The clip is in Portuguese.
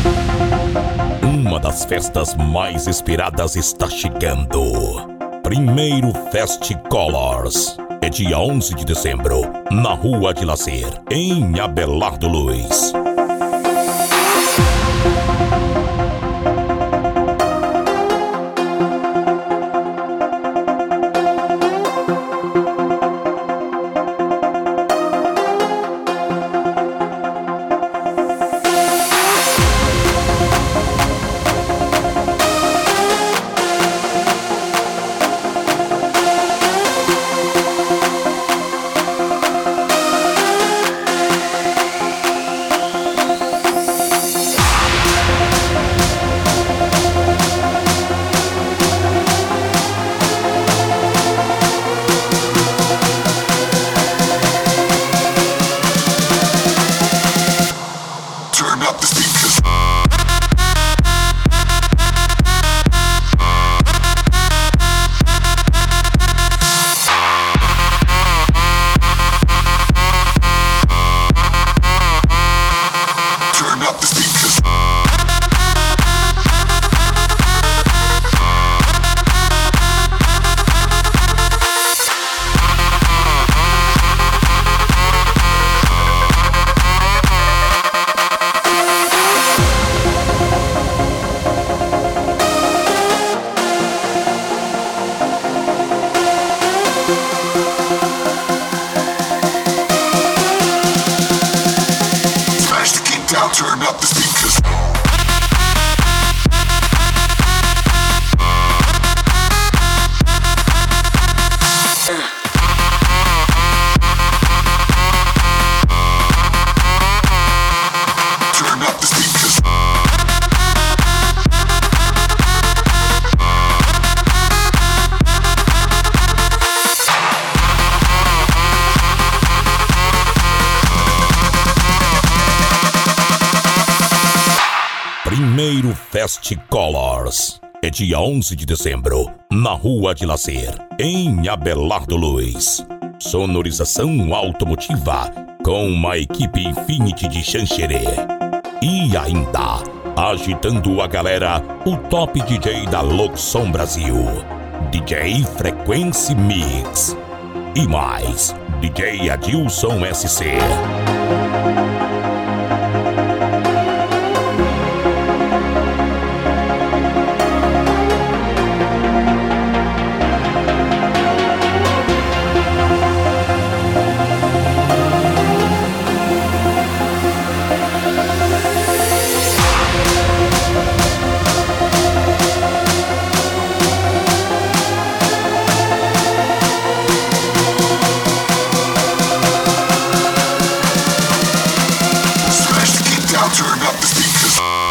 Uma das festas mais esperadas está chegando. Primeiro Fest Colors. É dia 11 de dezembro, na Rua de Lazer, em Abelardo Luz. Turn up the speakers. Turn up the speakers. Primeiro Fest Colors. É dia 11 de dezembro, na Rua de Lazer, em Abelardo Luz. Sonorização automotiva, com uma equipe Infinity de Xanxerê. E ainda, agitando a galera, o top DJ da Luxon Brasil, DJ Frequency Mix. E mais, DJ Adilson SC. Turn up the speakers.